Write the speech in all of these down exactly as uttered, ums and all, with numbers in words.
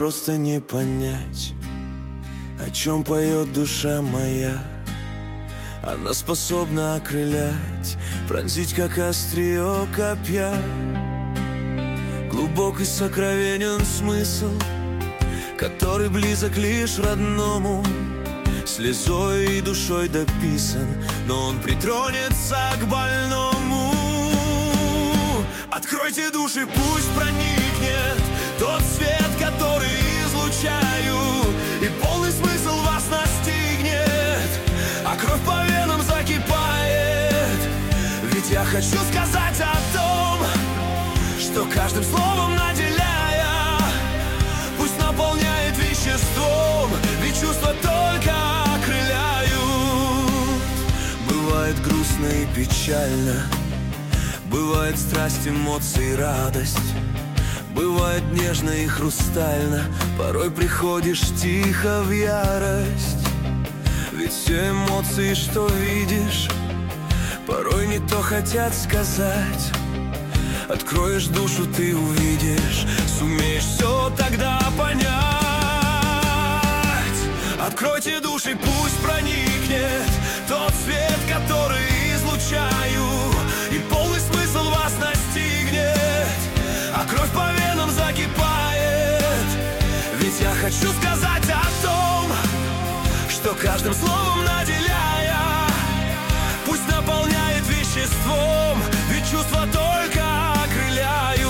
просто не понять, о чем поет душа моя. Она способна окрылять, пронзить, как острие копья. Глубок и сокровенен смысл, который близок лишь родному. Слезой и душой дописан, но он притронется к больному. Откройте души, пусть проникнет тот свет, который излучаю, и полный смысл вас настигнет, а кровь по венам закипает. Ведь я хочу сказать о том, что каждым словом наделяя, пусть наполняет веществом, ведь чувства только окрыляют. Бывает грустно и печально, бывает страсть, эмоции, радость. Бывает нежно и хрустально, порой приходишь тихо в ярость. Ведь все эмоции, что видишь, порой не то хотят сказать. Откроешь душу, ты увидишь, сумеешь все тогда понять. Откройте души, пусть проникнет тот свет, который излучаю, и полный смысл вас настигнет, а кровь по венам закипает. Ведь я хочу сказать о том, что каждым словом наделяя, пусть наполняет веществом, ведь чувства только окрыляют.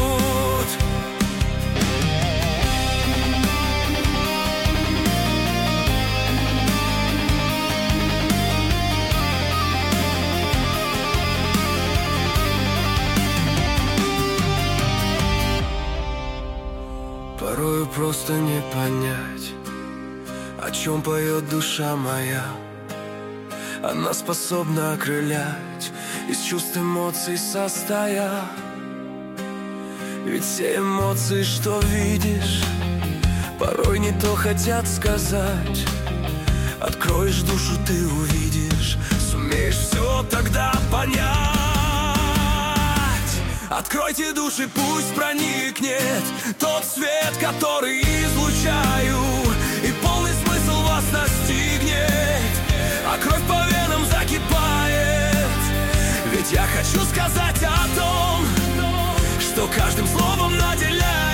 Порою просто не понять, о чем поет душа моя. Она способна окрылять, из чувств, эмоций состоя. Ведь все эмоции, что видишь, порой не то хотят сказать. Откроешь душу, ты увидишь, сумеешь все тогда понять. Откройте души, пусть проникнет тот свет, который излучаю, и полный смысл вас настигнет, а кровь по венам закипает. Ведь я хочу сказать о том, что каждым словом наделяю,